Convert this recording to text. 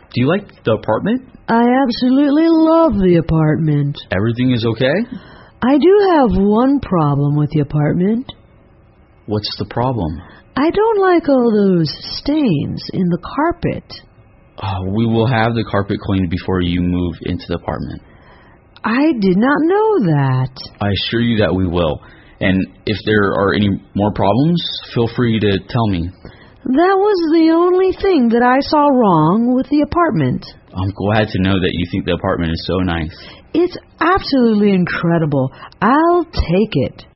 Do you like the apartment? I absolutely love the apartment. Everything is okay? I do have one problem with the apartment. What's the problem? I don't like all those stains in the carpet. We will have the carpet cleaned before you move into the apartment. I did not know that. I assure you that we will. And if there are any more problems, feel free to tell me. That was the only thing that I saw wrong with the apartment. I'm glad to know that you think the apartment is so nice. It's absolutely incredible. I'll take it.